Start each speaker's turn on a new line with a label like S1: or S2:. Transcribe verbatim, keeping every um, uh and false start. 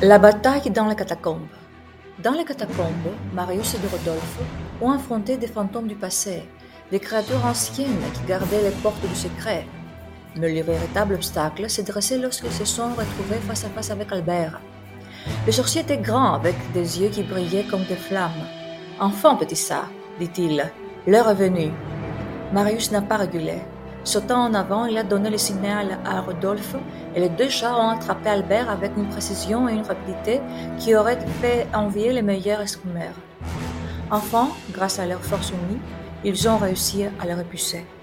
S1: La bataille dans les catacombes. Dans les catacombes, Marius et Rodolphe ont affronté des fantômes du passé, des créatures anciennes qui gardaient les portes du secret. Mais le véritable obstacle s'est dressé lorsqu'ils se sont retrouvés face à face avec Albert. Le sorcier était grand, avec des yeux qui brillaient comme des flammes. « Enfant, petit ça, dit-il, l'heure est venue. » Marius n'a pas reculé. Sautant en avant, il a donné le signal à Rodolphe et les deux chats ont attrapé Albert avec une précision et une rapidité qui auraient fait envier les meilleurs escrimeurs. Enfin, grâce à leur force unie, ils ont réussi à le repousser.